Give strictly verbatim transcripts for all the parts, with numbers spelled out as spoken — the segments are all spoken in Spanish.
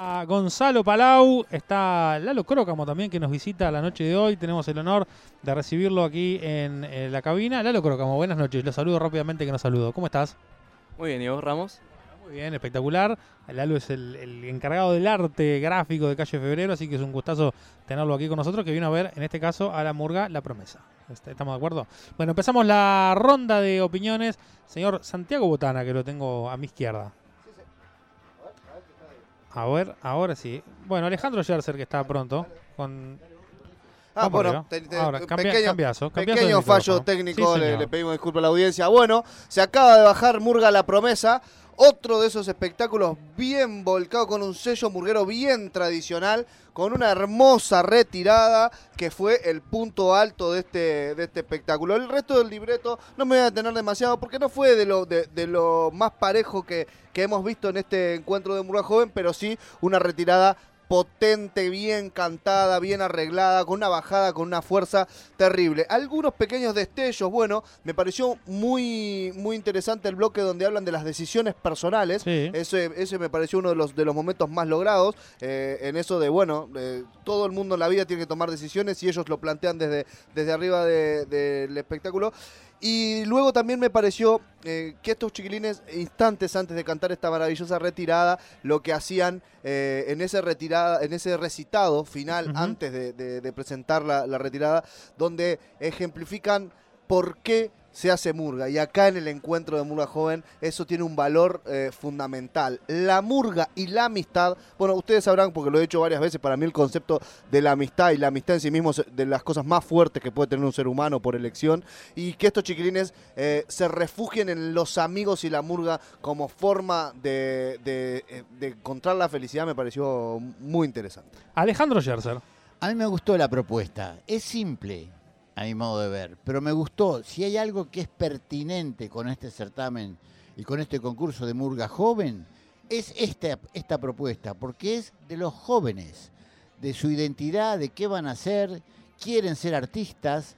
A Gonzalo Palau, está Lalo Crócamo también, que nos visita la noche de hoy. Tenemos el honor de recibirlo aquí en, en la cabina. Lalo Crócamo, buenas noches. Lo saludo rápidamente que nos saludo. ¿Cómo estás? Muy bien, ¿y vos, Ramos? Muy bien, espectacular. Lalo es el, el encargado del arte gráfico de Calle Febrero, así que es un gustazo tenerlo aquí con nosotros, que vino a ver, en este caso, a la murga La Promesa. ¿Estamos de acuerdo? Bueno, empezamos la ronda de opiniones. Señor Santiago Botana, que lo tengo a mi izquierda. A ver, ahora sí. Bueno, Alejandro Scherzer, que está pronto. Con... Ah, Vamos bueno, arriba. te, te, Ahora, cambia, pequeño, cambiazo, cambiazo pequeño fallo micrófono. técnico, Sí, le, señor. le pedimos disculpas a la audiencia. Bueno, se acaba de bajar Murga La Promesa, otro de esos espectáculos bien volcado, con un sello murguero bien tradicional, con una hermosa retirada que fue el punto alto de este, de este espectáculo. El resto del libreto no me voy a detener demasiado porque no fue de lo, de, de lo más parejo que, que hemos visto en este encuentro de Murga Joven, pero sí una retirada potente, bien cantada, bien arreglada, con una bajada, con una fuerza terrible. Algunos pequeños destellos, bueno, me pareció muy, muy interesante el bloque donde hablan de las decisiones personales. Sí. Ese, ese me pareció uno de los, de los momentos más logrados, eh, en eso de, bueno, eh, todo el mundo en la vida tiene que tomar decisiones y ellos lo plantean desde, desde arriba de, del espectáculo. Y luego también me pareció eh, que estos chiquilines, instantes antes de cantar esta maravillosa retirada, lo que hacían eh, en ese retirada, en ese recitado final, uh-huh. antes de, de, de presentar la, la retirada, donde ejemplifican por qué se hace murga. Y acá en el encuentro de Murga Joven eso tiene un valor eh, fundamental. La murga y la amistad, bueno, ustedes sabrán porque lo he dicho varias veces, para mí el concepto de la amistad y la amistad en sí mismo es de las cosas más fuertes que puede tener un ser humano por elección, y que estos chiquilines eh, se refugien en los amigos y la murga como forma de, de, de encontrar la felicidad me pareció muy interesante. Alejandro Scherzer. A mí me gustó la propuesta, es simple a mi modo de ver, pero me gustó. Si hay algo que es pertinente con este certamen y con este concurso de Murga Joven, es esta, esta propuesta, porque es de los jóvenes, de su identidad, de qué van a hacer, quieren ser artistas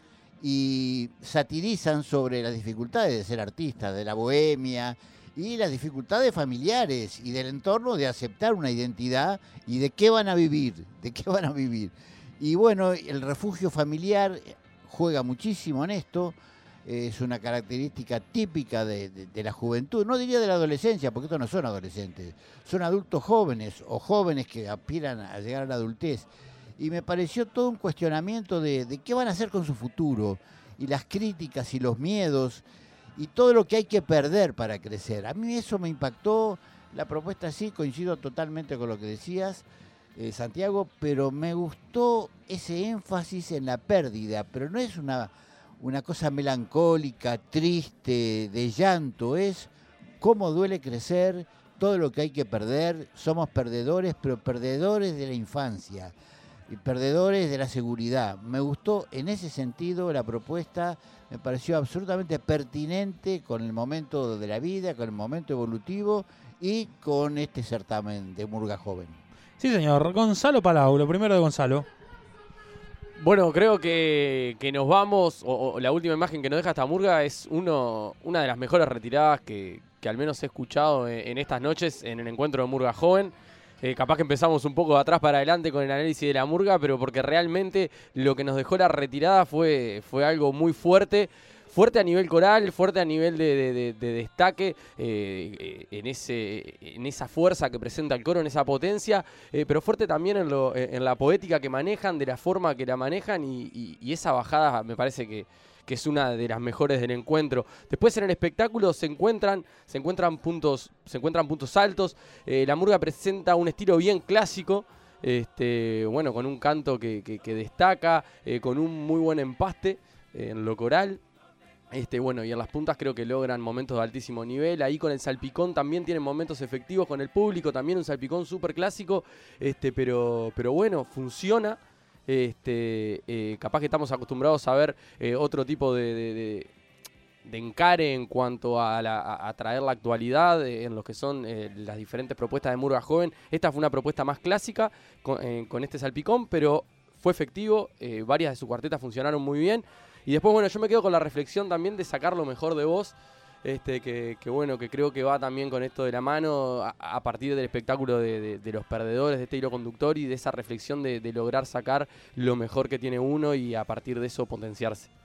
y satirizan sobre las dificultades de ser artistas, de la bohemia y las dificultades familiares y del entorno de aceptar una identidad y de qué van a vivir, de qué van a vivir. Y bueno, el refugio familiar juega muchísimo en esto, es una característica típica de, de, de la juventud, no diría de la adolescencia, porque estos no son adolescentes, son adultos jóvenes o jóvenes que aspiran a llegar a la adultez. Y me pareció todo un cuestionamiento de, de qué van a hacer con su futuro, y las críticas y los miedos, y todo lo que hay que perder para crecer. A mí eso me impactó, la propuesta sí, coincido totalmente con lo que decías, Eh, Santiago, pero me gustó ese énfasis en la pérdida, pero no es una, una cosa melancólica, triste, de llanto, es cómo duele crecer, todo lo que hay que perder, somos perdedores, pero perdedores de la infancia, y perdedores de la seguridad. Me gustó en ese sentido la propuesta, me pareció absolutamente pertinente con el momento de la vida, con el momento evolutivo y con este certamen de Murga Joven. Sí, señor. Gonzalo Palau, lo primero de Gonzalo. Bueno, creo que, que nos vamos, o, o la última imagen que nos deja esta murga es uno, una de las mejores retiradas que, que al menos he escuchado en, en estas noches en el encuentro de Murga Joven. Eh, capaz que empezamos un poco de atrás para adelante con el análisis de la murga, pero porque realmente lo que nos dejó la retirada fue, fue algo muy fuerte. Fuerte a nivel coral, fuerte a nivel de, de, de, de destaque, eh, en, ese, en esa fuerza que presenta el coro, en esa potencia, eh, pero fuerte también en, lo, en la poética que manejan, de la forma que la manejan, y, y, y esa bajada me parece que, que es una de las mejores del encuentro. Después en el espectáculo se encuentran, se encuentran, puntos, se encuentran puntos altos, eh, la murga presenta un estilo bien clásico, este, bueno, con un canto que, que, que destaca, eh, con un muy buen empaste eh, en lo coral. Este, bueno, y en las puntas creo que logran momentos de altísimo nivel. Ahí con el salpicón también tienen momentos efectivos con el público. También un salpicón súper clásico. Este, pero, pero bueno, funciona. Este, eh, capaz que estamos acostumbrados a ver eh, otro tipo de, de, de, de encare en cuanto a, la, a, a traer la actualidad eh, en lo que son eh, las diferentes propuestas de Murga Joven. Esta fue una propuesta más clásica con, eh, con este salpicón, pero fue efectivo. Eh, varias de sus cuartetas funcionaron muy bien. Y después, bueno, yo me quedo con la reflexión también de sacar lo mejor de vos este, que, que bueno, que creo que va también con esto de la mano a, a partir del espectáculo de, de, de los perdedores, de este hilo conductor y de esa reflexión de, de lograr sacar lo mejor que tiene uno y a partir de eso potenciarse.